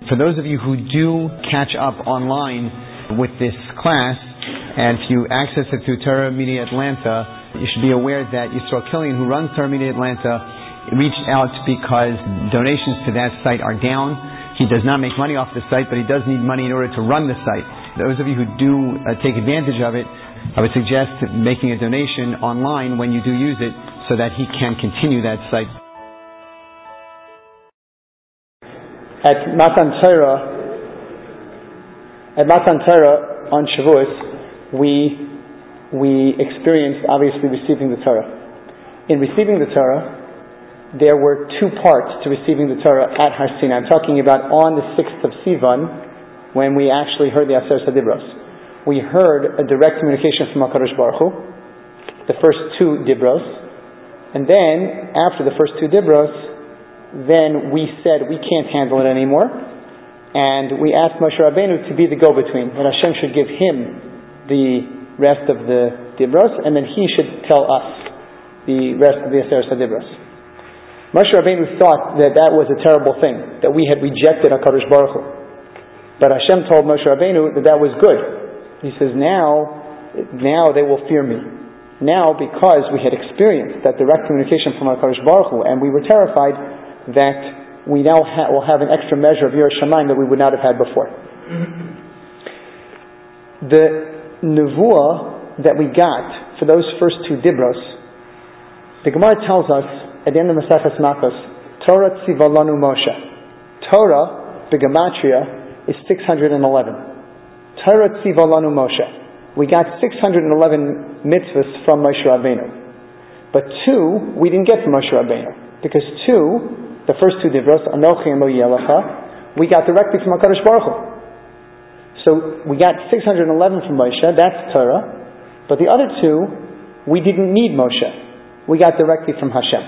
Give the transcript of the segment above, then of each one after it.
For those of you who do catch up online with this class, and if you access it through Torah Media Atlanta, you should be aware that Yisrael Killian, who runs Torah Media Atlanta, reached out because donations to that site are down. He does not make money off the site, but he does need money in order to run the site. Those of you who do take advantage of it, I would suggest making a donation online when you do use it so that he can continue that site. At Matan Torah on Shavuos, we experienced obviously receiving the Torah. In receiving the Torah, there were two parts to receiving the Torah at Har Sinai. I'm talking about on the 6th of Sivan, when we actually heard the Aseret HaDibros. We heard a direct communication from HaKadosh Baruch Hu, the first two Dibros, and then after the first two Dibros, then we said we can't handle it anymore, and we asked Moshe Rabbeinu to be the go-between, that Hashem should give him the rest of the Dibros, and then he should tell us the rest of the Aseret HaDibros. Moshe Rabbeinu thought that that was a terrible thing, that we had rejected HaKadosh Baruch Hu. But Hashem told Moshe Rabbeinu that that was good. He says, now they will fear me. Now, because we had experienced that direct communication from HaKadosh Baruch Hu, and we were terrified that we now will have an extra measure of Yiras Shamayim that we would not have had before. The nevuah that we got for those first two Dibros, the Gemara tells us at the end of Maseches Makos, Torah tziva lanu Moshe. Torah, the gematria, is 611. Torah tziva lanu Moshe. We got 611 mitzvahs from Moshe Rabbeinu. But two, we didn't get from Moshe Rabbeinu. Because two, the first two Dibros, Anochi and Lo Yelecha, we got directly from HaKadosh Baruch Hu. So we got 611 from Moshe, that's Torah. But the other two, we didn't need Moshe. We got directly from Hashem.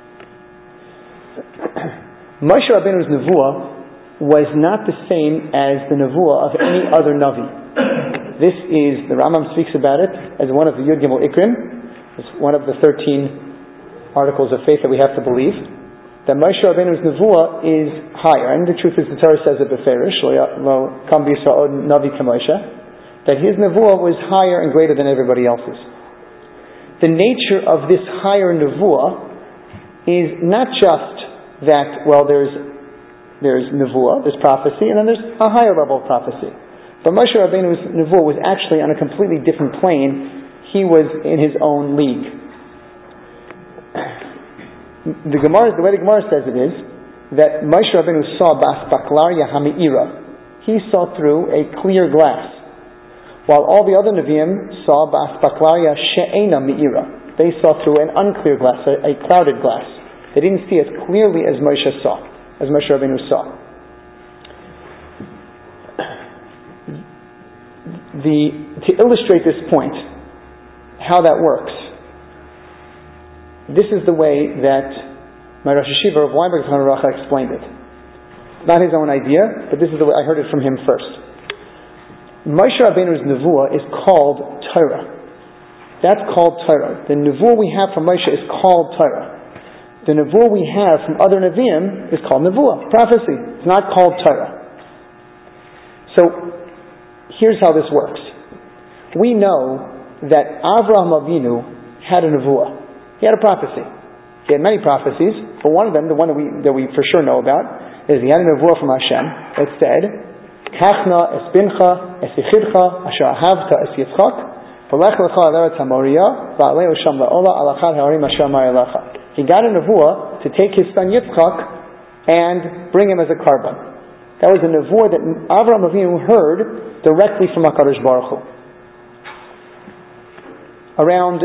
Moshe Rabbeinu's nevuah was not the same as the nevuah of any other Navi. This is, the Rambam speaks about it as one of the Yud Gimel Ikrim. It's one of the 13 articles of faith that we have to believe. That Moshe Rabbeinu's nevuah is higher. And the truth is, the Torah says it beferish, lo kam b'Yisrael navi k'Moshe, that his nevuah was higher and greater than everybody else's. The nature of this higher nevuah is not just that, well, there's nevuah, there's prophecy, and then there's a higher level of prophecy. But Moshe Rabbeinu's nevuah was actually on a completely different plane. He was in his own league. The way the Gemara says it is that Moshe Rabbeinu saw bas baklaria hami'ira. He saw through a clear glass, while all the other Nevi'im saw bas baklaria she'ena mi'ira. They saw through an unclear glass, a clouded glass. They didn't see as clearly as Moshe Rabbeinu saw. To illustrate this point, how that works, this is the way that my Rosh Hashiva of Weinberg Racha explained it. Not his own idea, but this is the way I heard it from him first. Moshe Rabbeinu's nevuah is called Torah. That's called Torah. The nevuah we have from Moshe is called Torah. The nevuah we have from other Nevi'im is called nevuah, prophecy. It's not called Torah. So, here's how this works. We know that Avraham Avinu had a nevuah. He had a prophecy. He had many prophecies, but one of them, the one that we for sure know about, is he had a nevuah from Hashem that said, Kachna es bincha es yichidcha asher ahavta es yitzchak v'lech lecha al eretz hamoria v'alei sham la'ola al achad ha'arim asher amar elecha. He got a nevuah to take his son Yitzchak and bring him as a carbon. That was a nevuah that Avraham Avinu heard directly from HaKadosh Baruch Hu. Around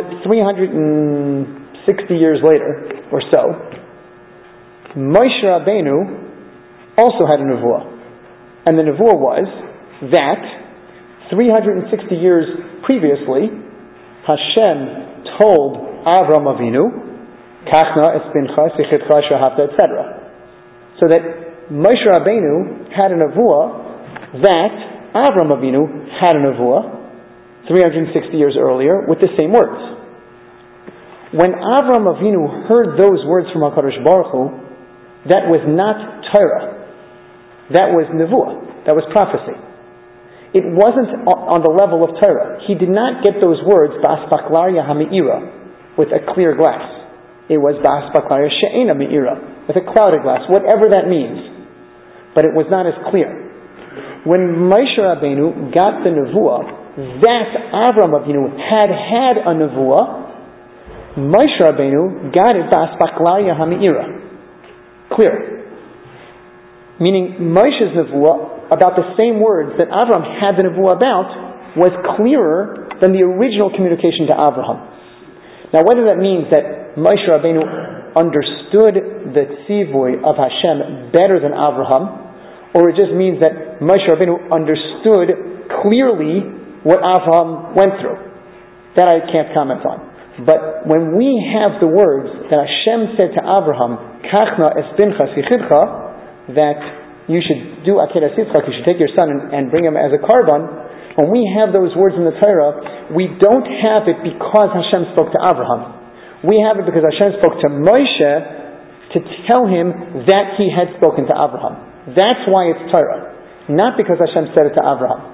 360 years later, or so, Moshe Rabbeinu also had a nevuah. And the nevuah was that 360 years previously, Hashem told Avraham Avinu, Kachna es bincha sichitcha shahavta, etc. So that Moshe Rabbeinu had a nevuah that Avraham Avinu had a nevuah 360 years earlier with the same words. When Avraham Avinu heard those words from HaKadosh Baruch Hu, that was not Torah. that was nevuah, that was prophecy. It wasn't on the level of Torah. He did not get those words, ba'aspaklaria ha'me'ira, with a clear glass. It was ba'aspaklaria she'ena me'ira, with a clouded glass, whatever that means. But it was not as clear. When Moshe Rabbeinu got the nevuah, that Avraham Avinu had a nevuah, Moshe Rabbeinu got it ba'aspaklaria ha'me'ira. Clear. Meaning Moshe's nevuah, about the same words that Avraham had the nevuah about, was clearer than the original communication to Avraham. Now, whether that means that Moshe Rabbeinu understood the tzivui of Hashem better than Avraham, or it just means that Moshe Rabbeinu understood clearly what Avraham went through, that I can't comment on. But when we have the words that Hashem said to Avraham, Kachna es bincha sichidcha, that you should do Akedah Yitzchak, you should take your son and bring him as a carbon. When we have those words in the Torah, we don't have it because Hashem spoke to Avraham. We have it because Hashem spoke to Moshe to tell him that he had spoken to Avraham. That's why it's Torah, not because Hashem said it to Avraham.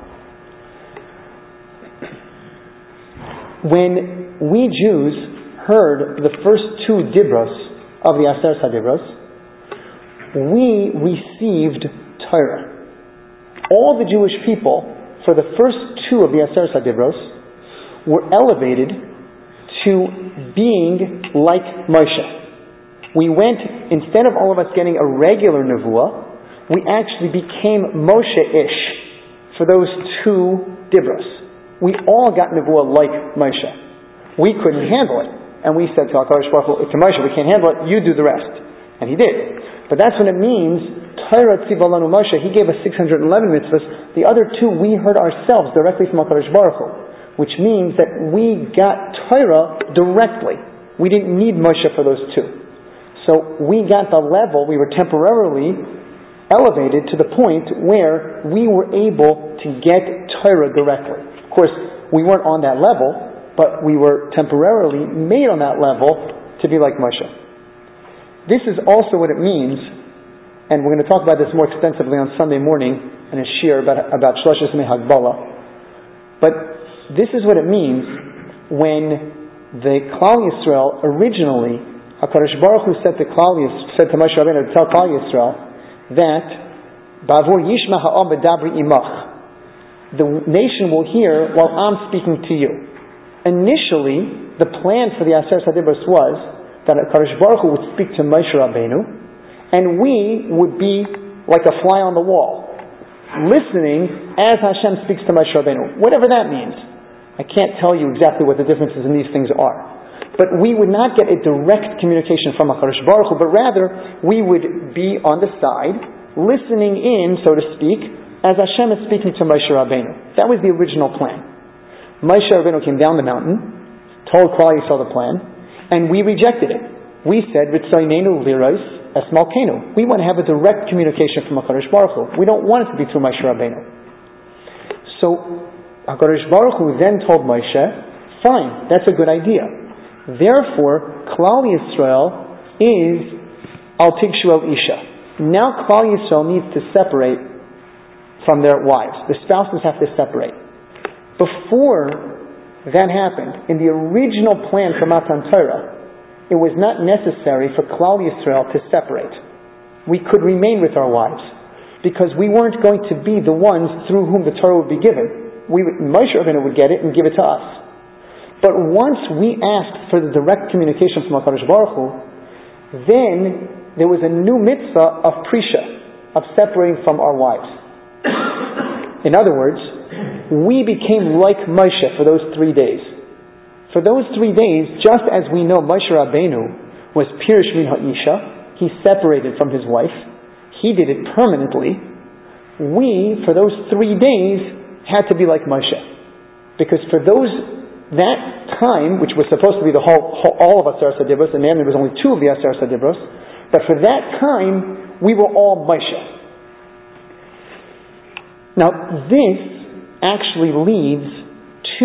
When we Jews heard the first two dibros of the Aseret HaDibros, we received Torah. All the Jewish people, for the first two of the Aseret HaDibros, were elevated to being like Moshe. We went, instead of all of us getting a regular nevuah, we actually became Moshe-ish for those two dibros. We all got nevuah like Moshe. We couldn't handle it. And we said to HaKadosh Baruch Hu, to Moshe, we can't handle it, you do the rest. And he did. But that's what it means, Torah Tziva Lanu Moshe, he gave us 611 mitzvahs. The other two we heard ourselves directly from HaKadosh Baruch Hu, which means that we got Torah directly. We didn't need Moshe for those two. So we got the level, we were temporarily elevated to the point where we were able to get Torah directly. Of course, we weren't on that level, but we were temporarily made on that level to be like Moshe. This is also what it means, and we're going to talk about this more extensively on Sunday morning in a shiur about Shloshes Yemei Hagbala. But this is what it means when the Klal Yisrael originally, HaKadosh Baruch Hu said to Moshe Rabbeinu to tell Klal Yisrael that Ba'avur Yishma Ha'am B'dabri Imach, the nation will hear while I'm speaking to you. Initially, the plan for the Aseret HaDibros was that HaKadosh Baruch Hu would speak to Moshe Rabbeinu, and we would be like a fly on the wall, listening as Hashem speaks to Moshe Rabbeinu, whatever that means. I can't tell you exactly what the differences in these things are. But we would not get a direct communication from HaKadosh Baruch Hu, but rather we would be on the side, listening in, so to speak, as Hashem is speaking to Moshe Rabbeinu. That was the original plan. Moshe Rabbeinu came down the mountain, told Klal Yisrael the plan, and we rejected it. We said, "Ritzaynenu liros es malkeinu." We want to have a direct communication from HaKadosh Baruch Hu. We don't want it to be through Moshe Rabbeinu. So HaKadosh Baruch Hu then told Moshe, "Fine, that's a good idea. Therefore, Klal Yisrael is al tigshu el isha." Now Klal Yisrael needs to separate from their wives. The spouses have to separate. Before that happened, in the original plan for Matan Torah, it was not necessary for Klal Yisrael to separate. We could remain with our wives, because we weren't going to be the ones through whom the Torah would be given. Moshe Rabbeinu would get it and give it to us. But once we asked for the direct communication from HaKadosh Baruch Hu, then there was a new mitzvah of prisha, of separating from our wives. In other words, we became like Moshe for those 3 days. For those 3 days, just as we know Moshe Rabbeinu was Pirush Min Ha'isha, he separated from his wife, he did it permanently, we, for those 3 days, had to be like Moshe. Because for that time, which was supposed to be all of Aseret HaDibros, and then there was only 2 of the Aseret HaDibros, but for that time, we were all Moshe. Now, this actually leads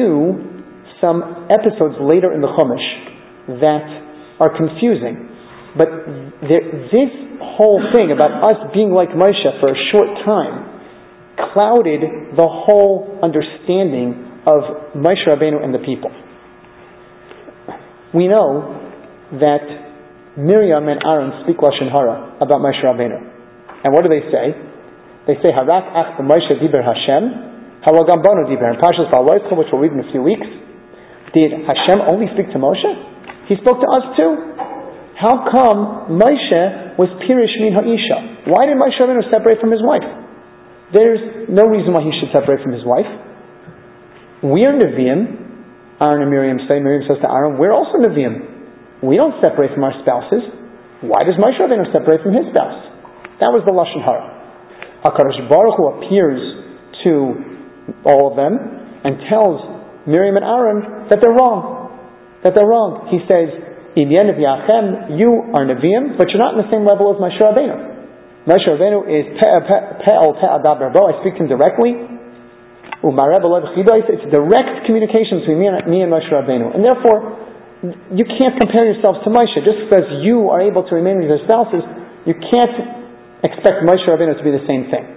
to some episodes later in the Chumash that are confusing. But this whole thing about us being like Moshe for a short time clouded the whole understanding of Moshe Rabbeinu and the people. We know that Miriam and Aaron speak Lashon Hara about Moshe Rabbeinu. And what do they say? They say, Harak ach b'Moshe diber Hashem, haragam banu diber. In Parshas Ba'aloischa, which we'll read in a few weeks, did Hashem only speak to Moshe? He spoke to us too. How come Moshe was pirish min ha'isha? Why did Moshe Rabbeinu separate from his wife? There's no reason why he should separate from his wife. We're Nevi'im. Aaron and Miriam say, Miriam says to Aaron, we're also Nevi'im. We don't separate from our spouses. Why does Moshe Rabbeinu separate from his spouse? That was the Lashon Hara. HaKadosh Baruch Hu appears to all of them and tells Miriam and Aaron that they're wrong. That they're wrong. He says, you are Nevi'im, but you're not in the same level as Moshe Rabbeinu. Moshe Rabbeinu is pe'al pe'adab rabo. I speak to him directly. It's direct communication between me and Moshe Rabbeinu. And therefore, you can't compare yourselves to Moshe. Just because you are able to remain with your spouses, you can't expect Moshe Rabbeinu to be the same thing.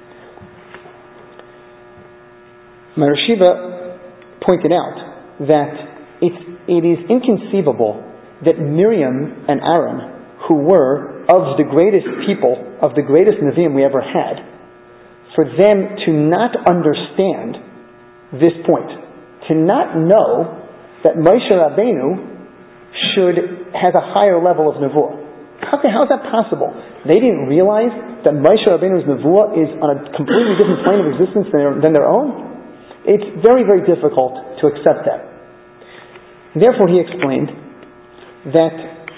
Meir Shiva pointed out that it is inconceivable that Miriam and Aaron, who were of the greatest people, of the greatest Nevi'im we ever had, for them to not understand this point, to not know that Moshe Rabbeinu has a higher level of Nevuah. How is that possible? They didn't realize that Moshe Rabbeinu's Nevuah is on a completely different plane of existence than their own? It's very, very difficult to accept that. Therefore, he explained that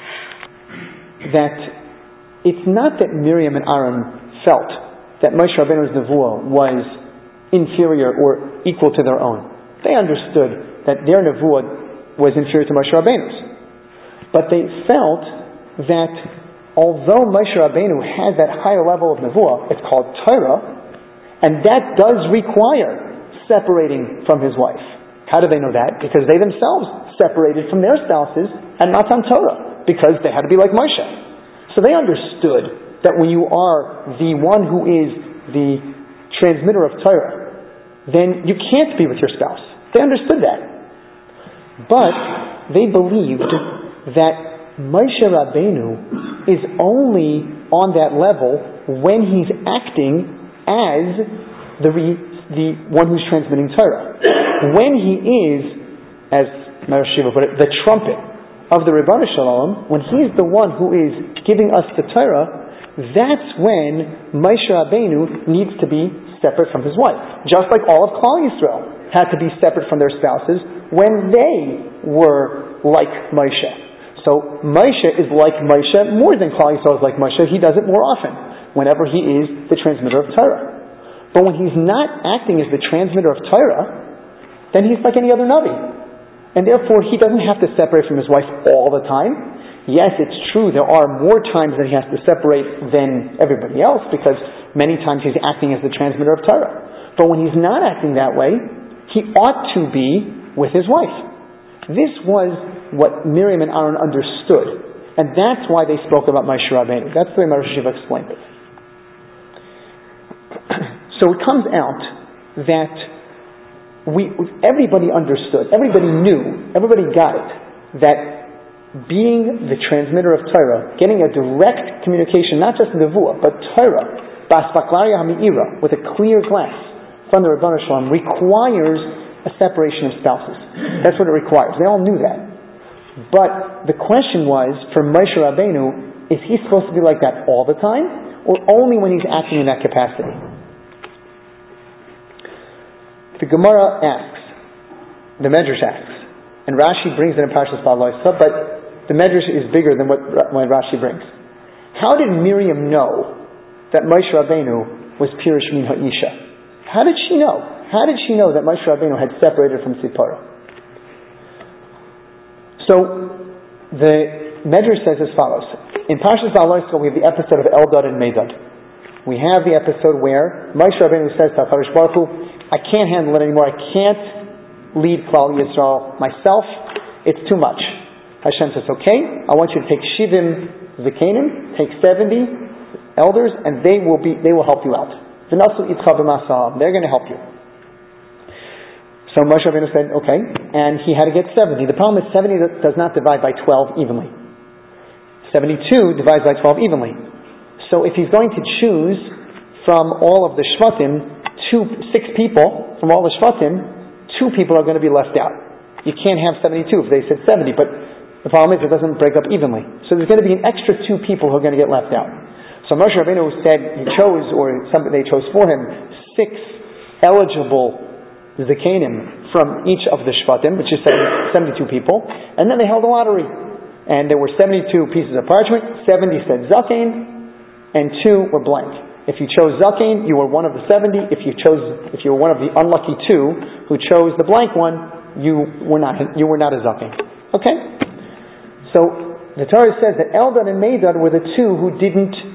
it's not that Miriam and Aaron felt that Moshe Rabbeinu's Nevuah was inferior or equal to their own. They understood that their Nevuah was inferior to Moshe Rabbeinu's. But they felt that although Moshe Rabbeinu had that higher level of Nevuah, it's called Torah, and that does require separating from his wife. How do they know that? Because they themselves separated from their spouses and Matan Torah, because they had to be like Moshe. So they understood that when you are the one who is the transmitter of Torah, then you can't be with your spouse. They understood that. But they believed that Moshe Rabbeinu is only on that level when he's acting as the one who's transmitting Torah. When he is, as Meir Shiva put it, the trumpet of the Ribbon Shalom, when he's the one who is giving us the Torah, that's when Moshe Rabbeinu needs to be separate from his wife. Just like all of Klal Yisrael had to be separate from their spouses when they were like Moshe. So Moshe is like Moshe more than Klal Yisrael is like Moshe. He does it more often whenever he is the transmitter of Torah. But when he's not acting as the transmitter of Torah, then he's like any other Navi. And therefore he doesn't have to separate from his wife all the time. Yes, it's true, there are more times that he has to separate than everybody else, because many times he's acting as the transmitter of Torah. But when he's not acting that way, he ought to be with his wife. This was what Miriam and Aaron understood. And that's why they spoke about Moshe Rabbeinu. That's the way Meir Shiva explained it. So it comes out that everybody understood, everybody knew, everybody got it, that being the transmitter of Torah, getting a direct communication, not just Nevuah, but Torah, Basbaklaria Hami'ira, with a clear glass from the Ribbon Shalom, requires a separation of spouses. That's what it requires. They all knew that. But the question was, for Moshe Rabbeinu, is he supposed to be like that all the time, or only when he's acting in that capacity? The Gemara asks, the Medrash asks, and Rashi brings it in Parshas Ba'aloischa, but the Medrash is bigger than what Rashi brings. How did Miriam know that Moshe Rabbeinu was Pirish Min Ha'isha? How did she know? How did she know that Moshe Rabbeinu had separated from Tzipora? So, the Medrash says as follows. In Parshas Ba'aloischa we have the episode of Eldad and Medad. We have the episode where Moshe Rabbeinu says to HaKadosh Baruch Hu, I can't handle it anymore. I can't lead Klal Yisrael myself. It's too much. Hashem says, okay, I want you to take 70 Zakanim, take 70 elders, and they will help you out. They're going to help you. So Moshe Rabbeinu said, okay, and he had to get 70. The problem is 70 does not divide by 12 evenly. 72 divides by 12 evenly. So if he's going to choose from all of the Shvatim, 6 people from all the Shvatim, 2 people are going to be left out. You can't have 72 if they said 70, but the problem is it doesn't break up evenly. So there's going to be an extra 2 people who are going to get left out. So Moshe Rabbeinu said they chose for him 6 eligible Zakanim from each of the Shvatim, which is 72 people, and then they held a lottery. And there were 72 pieces of parchment, 70 said Zaken, and 2 were blank. If you chose Zaken, you were one of the 70. If you were one of the unlucky 2 who chose the blank one, you were not a Zaken. Okay? So the Torah says that Eldad and Medad were the 2 who did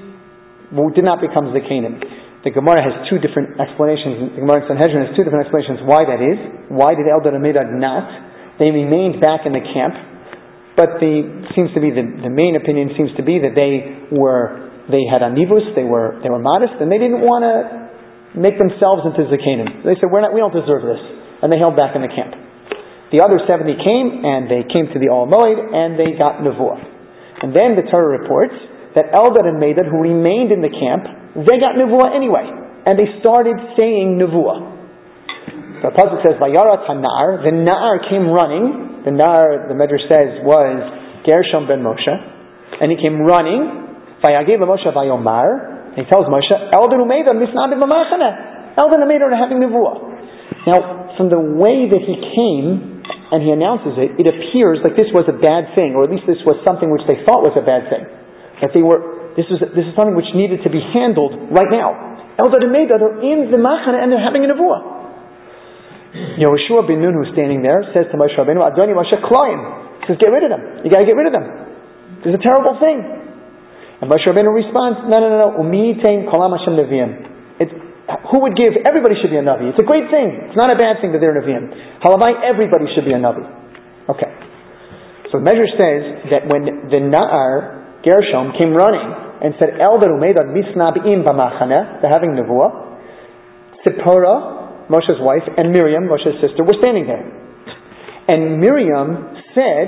not become Zakanim. The Gemara has 2 different explanations. The Gemara in Sanhedrin has 2 different explanations why that is. Why did Eldad and Medad not? They remained back in the camp. But the main opinion seems to be that they had anivus, they were modest, and they didn't want to make themselves into Zakanim. They said, we don't deserve this. And they held back in the camp. The other 70 came, and they came to the Ol Moed, and they got Nevuah. And then the Torah reports that Eldad and Medad, who remained in the camp, they got Nevuah anyway. And they started saying Nevuah. The Pasuk says, Vayarat HaNa'ar, the Na'ar came running. The Na'ar, the Medrash says, was Gershom ben Moshe. And he came running. Vayagev Moshe Vayomar. And he tells Moshe, Eldad and Medad misnabim b'machana. Eldad and Medad are having Nevuah. Now, from the way that he came, and he announces it, it appears like this was a bad thing, or at least this was something which they thought was a bad thing. That this is something which needed to be handled right now. Eldad and Medad are in the machana and they're having a Nevuah. Yehoshua ben Nun, who's standing there, says to Moshe Rabbeinu, Adoni Moshe Kloim. He says, get rid of them. You got to get rid of them. This is a terrible thing. And Moshe Rabbeinu responds, no. Umitain kolam Hashem neviim. Who would give? Everybody should be a Navi. It's a great thing. It's not a bad thing that they're Nevi'im. Halavai, everybody should be a Navi. Okay. So the measure says that when the Na'ar, Gershom, came running and said, Eldad u'Medad misnab'im b'machana, they're having Nevuah, Tzipora, Moshe's wife, and Miriam, Moshe's sister, were standing there. And Miriam said,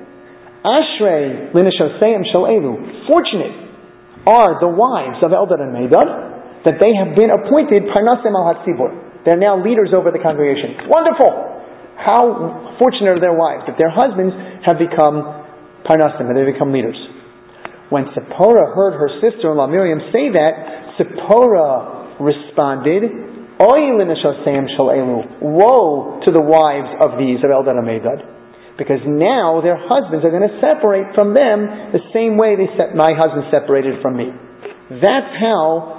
Ashrei l'neshoseim shel elu. Fortunate are the wives of Eldad and Medad, that they have been appointed Parnasim al-Hatzibur. They're now leaders over the congregation. Wonderful! How fortunate are their wives, that their husbands have become Parnasim, and they become leaders. When Zipporah heard her sister-in-law Miriam say that, Zipporah responded, Oy l'neshoseim shel elu. Woe to the wives of these, of Eldad and Medad. Because now their husbands are going to separate from them the same way my husband separated from me. That's how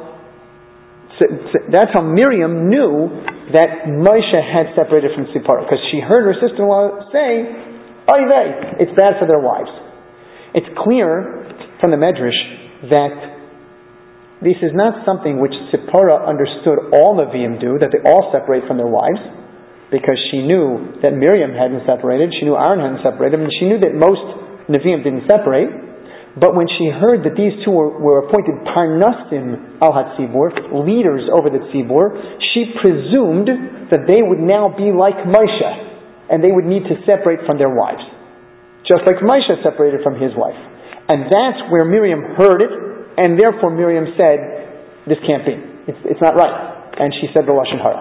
Miriam knew that Moshe had separated from Zipporah, because she heard her sister-in-law say, Oy vey, it's bad for their wives. It's clear from the Medrash that this is not something which Zipporah understood all Nevi'im do, that they all separate from their wives, because she knew that Miriam hadn't separated, she knew Aaron hadn't separated, and she knew that most Nevi'im didn't separate. But when she heard that these 2 were appointed Parnasim al-Hatzibur, leaders over the Tzibur, she presumed that they would now be like Moshe, and they would need to separate from their wives. Just like Moshe separated from his wife. And that's where Miriam heard it, and therefore Miriam said, this can't be. It's not right. And she said the Lashon Hara.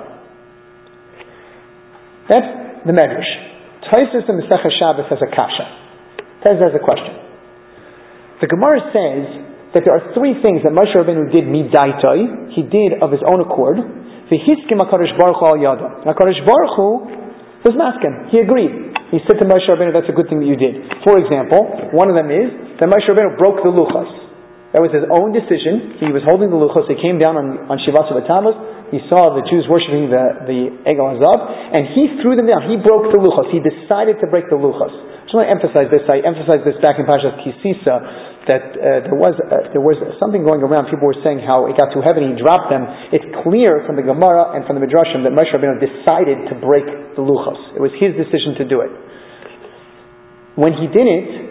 That's the Medrash. Tosfos in Masechah Shabbos has a kasha. Tosfos has a question. The Gemara says that there are 3 things that Moshe Rabbeinu did midaitai, he did of his own accord. V'hiskim HaKadosh Baruch Hu al yado. HaKadosh Baruch Hu was masken. He agreed. He said to Moshe Rabbeinu, that's a good thing that you did. For example, one of them is that Moshe Rabbeinu broke the luchos. That was his own decision. He was holding the luchos. He came down on Shivat Tammuz. He saw the Jews worshiping the Egel Hazav, and he threw them down. He broke the luchos. He decided to break the luchos. I just want to emphasize this. I emphasized this back in Parashat Kisisa, that there was something going around. People were saying how it got too heavy and he dropped them. It's clear from the Gemara and from the Midrashim that Moshe Rabbeinu decided to break the luchos. It was his decision to do it. When he did it,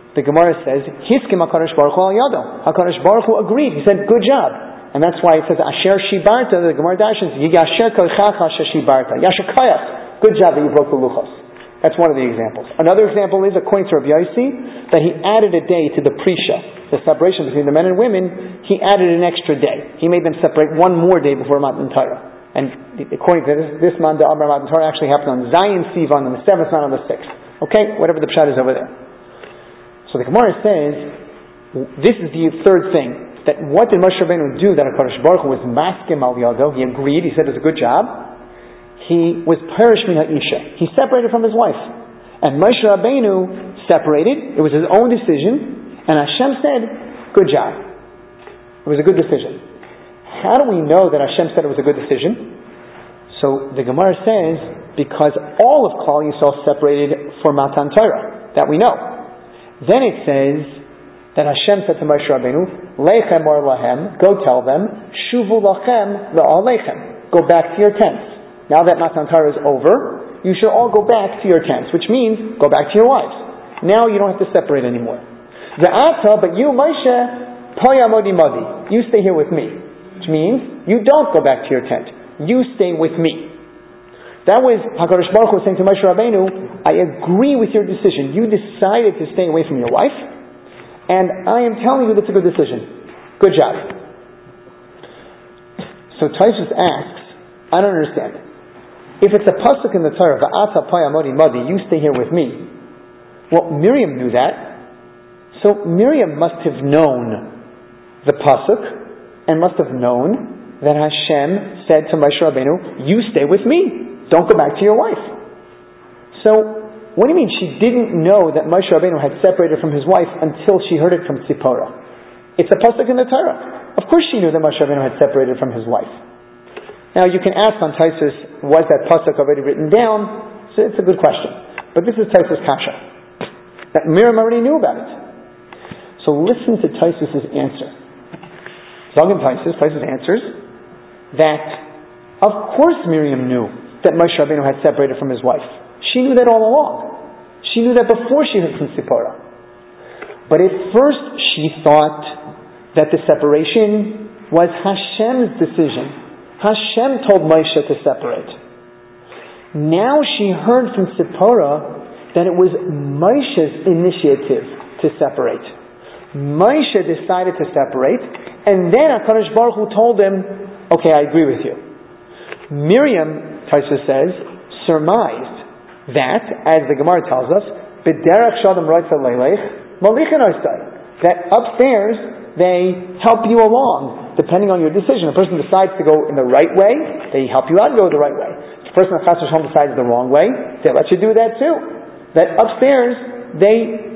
The Gemara says, Hiskim HaKadosh Baruch Hu al yado. HaKadosh Baruch Hu agreed. He said, good job. And that's why it says, Asher Shibarta, the Gemara darshans, Yigasher Kochacha Asher Shibarta. Yasher Kayach. Good job that you broke the luchos. That's one of the examples. Another example is, according to Rabbi Yossi, that he added a day to the Prisha, the separation between the men and women. He added an extra day. He made them separate one more day before Matan Torah. And according to this man, the Amar Matan Torah actually happened on Zion Sivan on the 7th, not on the 6th. Okay? Whatever the pshat is over there. So the Gemara says, this is the third thing, that what did Moshe Rabbeinu do that HaKadosh Baruch Hu was maskim al yado? He agreed, he said it was a good job. He was perish min ha'isha. He separated from his wife. And Moshe Rabbeinu separated, it was his own decision, and Hashem said, good job. It was a good decision. How do we know that Hashem said it was a good decision? So the Gemara says, because all of Klal Yisrael separated for Matan Torah, that we know. Then it says that Hashem said to Moshe Rabbeinu, Lechem or lahem, go tell them, Shuvu lachem ve'alechem, go back to your tents. Now that Matan Torah is over, you should all go back to your tents, which means go back to your wives. Now you don't have to separate anymore. Ve'ata, but you, Moshe, poya modi modi, you stay here with me, which means you don't go back to your tent. You stay with me. That was HaKadosh Baruch Hu saying to Moshe Rabbeinu, I agree with your decision. You decided to stay away from your wife, and I am telling you that's a good decision. Good job. So Tosfos asks, I don't understand. If it's a pasuk in the Torah, Va'ata paya modi modi, you stay here with me. Well, Miriam knew that. So Miriam must have known the pasuk, and must have known that Hashem said to Moshe Rabbeinu, you stay with me. Don't go back to your wife. So, what do you mean she didn't know that Moshe Rabbeinu had separated from his wife until she heard it from Tzipora? It's a pasuk in the Torah. Of course she knew that Moshe Rabbeinu had separated from his wife. Now you can ask on Tosfos, was that pasuk already written down? So it's a good question. But this is Tosfos kasha. That Miriam already knew about it. So listen to Tosfos' answer. Zogin Tosfos answers that of course Miriam knew that Moshe Rabbeinu had separated from his wife. She knew that all along. She knew that before she heard from Tzipora. But at first she thought that the separation was Hashem's decision. Hashem told Moshe to separate. Now she heard from Tzipora that it was Moshe's initiative to separate. Moshe decided to separate, and then HaKadosh Baruch Hu told him, okay, I agree with you. Miriam, Tosfos says, surmised that, as the Gemara tells us, b'derech shadam roitza leilech malichin oisai, that upstairs they help you along depending on your decision. A person decides to go in the right way, they help you out to go the right way. If a person at Chas V'Shalom decides the wrong way, they let you do that too. That upstairs they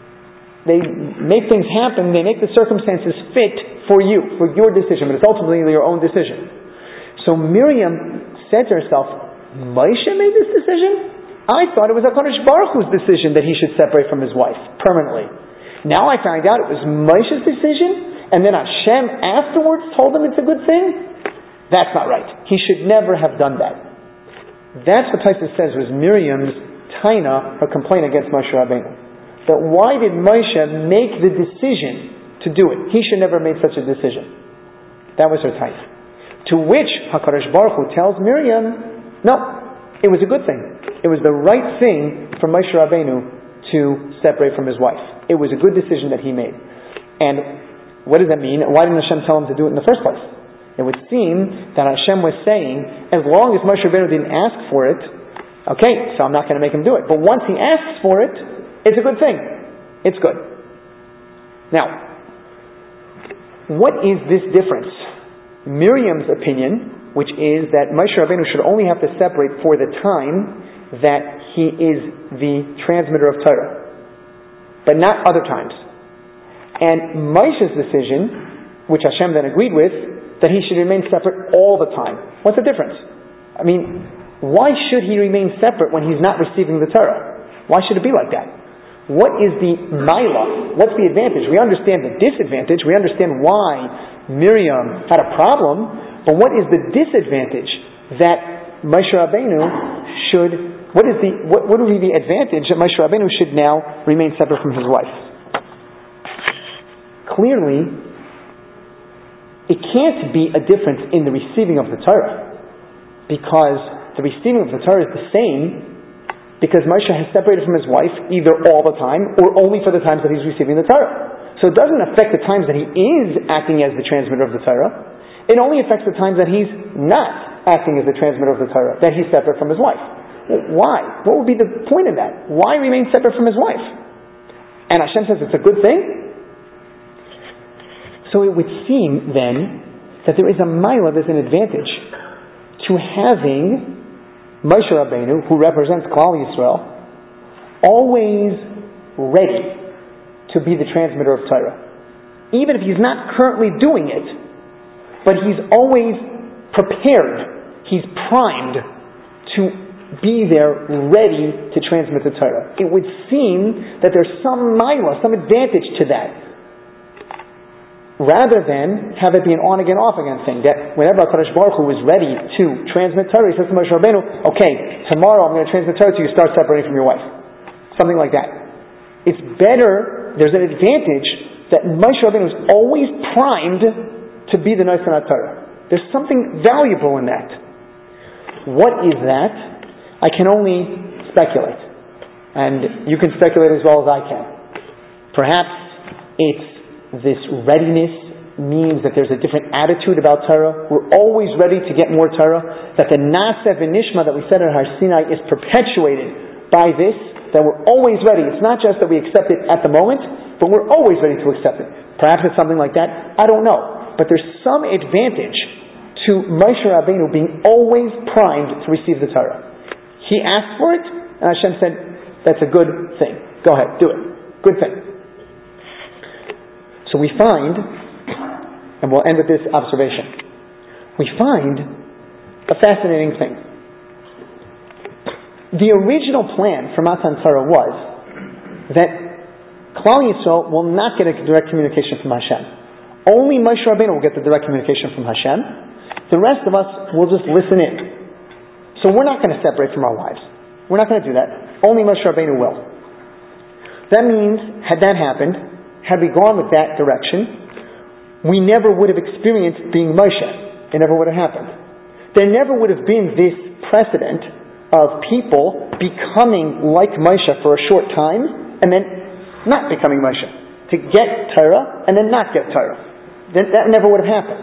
make things happen, they make the circumstances fit for you, for your decision, but it's ultimately your own decision. So Miriam said to herself, Moshe made this decision? I thought it was HaKadosh Baruch Hu's decision that he should separate from his wife permanently. Now I find out it was Moshe's decision, and then Hashem afterwards told him it's a good thing? That's not right. He should never have done that. That's what Tosfos says was Miriam's taina, her complaint against Moshe Rabbeinu. That why did Moshe make the decision to do it? He should never have made such a decision. That was her taina. To which HaKadosh Baruch Hu tells Miriam, no, it was a good thing. It was the right thing for Moshe Rabbeinu to separate from his wife. It was a good decision that he made. And what does that mean? Why didn't Hashem tell him to do it in the first place? It would seem that Hashem was saying, as long as Moshe Rabbeinu didn't ask for it, okay, so I'm not going to make him do it. But once he asks for it, it's a good thing. It's good. Now, what is this difference? Miriam's opinion, which is that Moshe Rabbeinu should only have to separate for the time that he is the transmitter of Torah, but not other times. And Moshe's decision, which Hashem then agreed with, that he should remain separate all the time. What's the difference? I mean, why should he remain separate when he's not receiving the Torah? Why should it be like that? What is the maila? What's the advantage? We understand the disadvantage. We understand why Miriam had a problem. But what is the disadvantage that Moshe Rabbeinu should? What would be the advantage that Moshe Rabbeinu should now remain separate from his wife? clearly, it can't be a difference in the receiving of the Torah, because the receiving of the Torah is the same, because Moshe has separated from his wife either all the time or only for the times that he's receiving the Torah. So it doesn't affect the times that he is acting as the transmitter of the Torah. It only affects the times that he's not acting as the transmitter of the Torah, that he's separate from his wife. Why? What would be the point in that? Why remain separate from his wife? And Hashem says it's a good thing? So it would seem then that there is a mila, there's an advantage to having Moshe Rabbeinu, who represents Klal Yisrael, always ready to be the transmitter of Torah. Even if he's not currently doing it, but he's always prepared, he's primed to be there ready to transmit the Torah. It would seem that there's some milah, some advantage to that, rather than have it be an on-again, off-again thing, that whenever HaKadosh Baruch Hu is ready to transmit Torah, he says to Moshe Rabbeinu, okay, tomorrow I'm going to transmit Torah to you, start separating from your wife. Something like that. It's better, there's an advantage that Moshe Rabbeinu is always primed to be the Nosen HaTorah. There's something valuable in that. What is that? I can only speculate. And you can speculate as well as I can. Perhaps it's this readiness means that there's a different attitude about Torah. We're always ready to get more Torah. That the Naseh v'Nishma that we said at Har Sinai is perpetuated by this, that we're always ready. It's not just that we accept it at the moment, but we're always ready to accept it. Perhaps it's something like that. I don't know. But there's some advantage to Moshe Rabbeinu being always primed to receive the Torah. He asked for it, and Hashem said, that's a good thing. Go ahead, do it. Good thing. So we find, and we'll end with this observation, we find a fascinating thing. The original plan for Matan Torah was that Klal Yisrael will not get a direct communication from Hashem. Only Moshe Rabbeinu will get the direct communication from Hashem. The rest of us will just listen in. So we're not going to separate from our wives. We're not going to do that. Only Moshe Rabbeinu will. That means, had that happened, had we gone with that direction, we never would have experienced being Moshe. It never would have happened. There never would have been this precedent of people becoming like Moshe for a short time and then not becoming Moshe. To get Torah and then not get Torah. That never would have happened.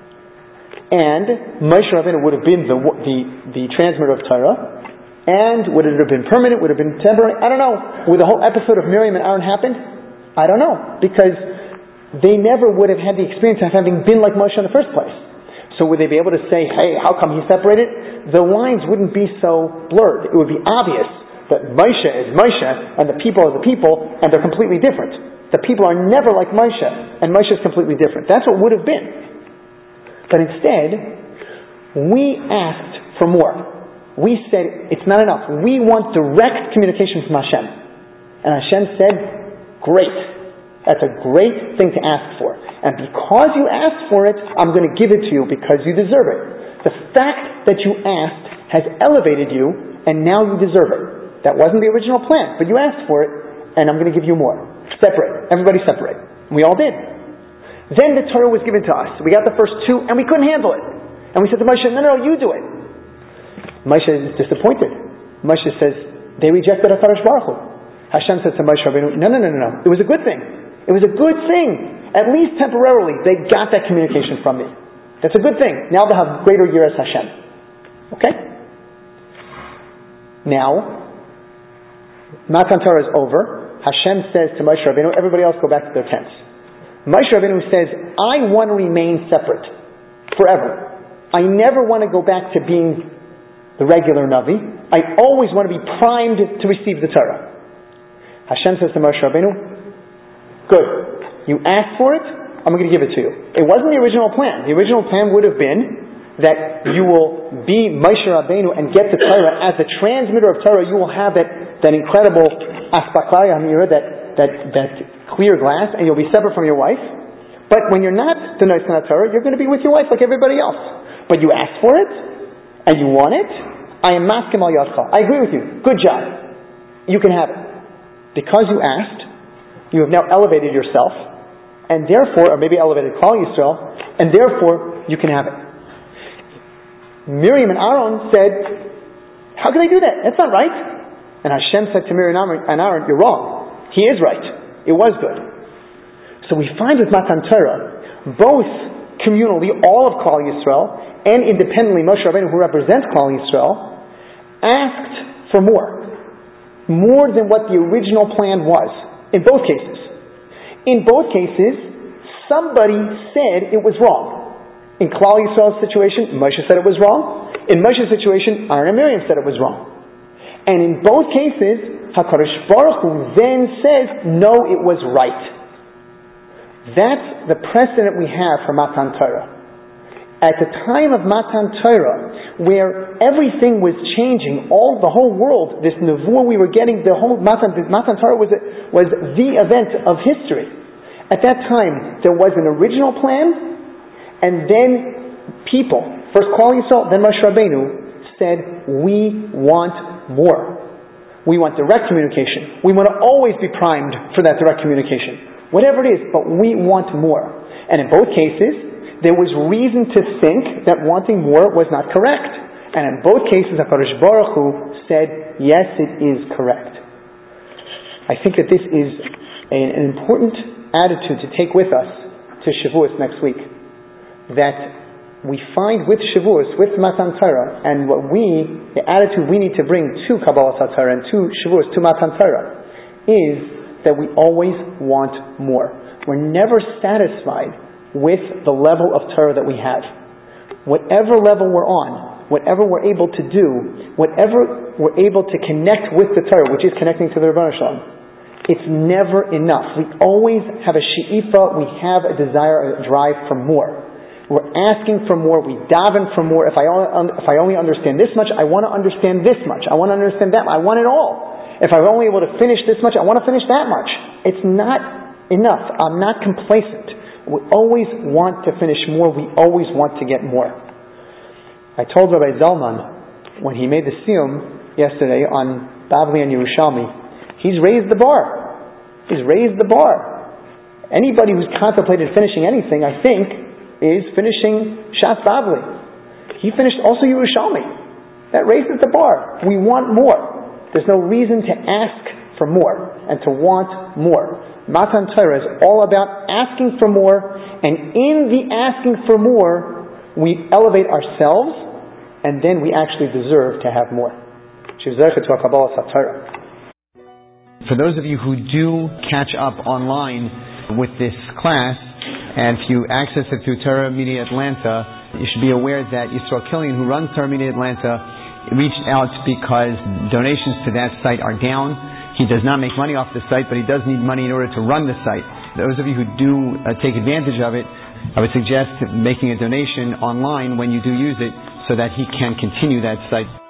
And Moshe Rabbeinu would have been the transmitter of Torah. And would it have been permanent? Would it have been temporary? I don't know. Would the whole episode of Miriam and Aaron happened? I don't know, because they never would have had the experience of having been like Moshe in the first place. So would they be able to say, hey, how come he separated? The lines wouldn't be so blurred. It would be obvious that Moshe is Moshe and the people are the people, and they're completely different. The people are never like Moshe, and Moshe is completely different. That's what would have been. But instead, we asked for more. We said, it's not enough. We want direct communication from Hashem. And Hashem said, great. That's a great thing to ask for. And because you asked for it, I'm going to give it to you because you deserve it. The fact that you asked has elevated you, and now you deserve it. That wasn't the original plan, but you asked for it, and I'm going to give you more. Separate. Everybody separate. We all did. Then the Torah was given to us. We got the first two, and we couldn't handle it. And we said to Moshe, no, you do it. Moshe is disappointed. Moshe says, they rejected HaKadosh Baruch Hu. Hashem said to Moshe Rabbeinu, no. It was a good thing. It was a good thing. At least temporarily, they got that communication from me. That's a good thing. Now they'll have greater yiras Hashem. Okay? Now, Matan Torah is over. Hashem says to Moshe Rabbeinu, everybody else go back to their tents. Moshe Rabbeinu says, I want to remain separate forever. I never want to go back to being the regular Navi. I always want to be primed to receive the Torah. Hashem says to Moshe Rabbeinu, good. You asked for it, I'm going to give it to you. It wasn't the original plan. The original plan would have been that you will be Moshe Rabbeinu and get the Torah. As the transmitter of Torah, you will have that incredible aspaklaya hamira, that clear glass, and you'll be separate from your wife. But when you're not the Nosen HaTorah, you're going to be with your wife like everybody else. But you asked for it, and you want it. I am maskim al yadcha. I agree with you. Good job. You can have it. Because you asked, you have now elevated yourself. and therefore, or maybe elevated Klal Yisrael, and therefore you can have it. Miriam and Aaron said, how can I do that? That's not right. And Hashem said to Miriam and Aaron, you're wrong. He is right. It was good. So we find with Matan Torah, both communally, all of Klal Yisrael, and independently Moshe Rabbeinu, who represents Klal Yisrael, asked for more. More than what the original plan was. In both cases. In both cases, somebody said it was wrong. In Klal Yisrael's situation, Moshe said it was wrong. In Moshe's situation, Aaron and Miriam said it was wrong. And in both cases, HaKadosh Baruch Hu then says, no, it was right. That's the precedent we have for Matan Torah. At the time of Matan Torah, where everything was changing, the whole world, this nevuah we were getting, the whole Matan Torah was the event of history. At that time, there was an original plan, and then people, first Klal Yisrael, then Moshe Rabbeinu, said, we want more. We want direct communication. We want to always be primed for that direct communication. Whatever it is, but we want more. And in both cases, there was reason to think that wanting more was not correct. And in both cases, HaKadosh Baruch Hu said, yes, it is correct. I think that this is an important attitude to take with us to Shavuos next week. That we find with Shavuos, with Matan Torah, and the attitude we need to bring to Kabbalas HaTorah and to Shavuos, to Matan Torah, is that we always want more. We're never satisfied with the level of Torah that we have. Whatever level we're on, whatever we're able to do, whatever we're able to connect with the Torah, which is connecting to the Rebbeinu Shalom, it's never enough. We always have a she'ifa, we have a desire, a drive for more. We're asking for more, we daven for more. If I only understand this much, I want to understand this much. I want to understand that. I want it all. If I'm only able to finish this much, I want to finish that much. It's not enough. I'm not complacent. We always want to finish more. We always want to get more. I told Rabbi Zalman, when he made the siyum yesterday on Bavli and Yerushalmi, he's raised the bar. He's raised the bar. Anybody who's contemplated finishing anything, I think, is finishing Shas Bavli. He finished also Yerushalmi. That raises the bar. We want more. There's no reason to ask for more and to want more. Matan Torah is all about asking for more, and in the asking for more, we elevate ourselves, and then we actually deserve to have more. For those of you who do catch up online with this class, and if you access it through Torah Media Atlanta, you should be aware that Yisrael Killian, who runs Torah Media Atlanta, reached out because donations to that site are down. He does not make money off the site, but he does need money in order to run the site. Those of you who do take advantage of it, I would suggest making a donation online when you do use it so that he can continue that site.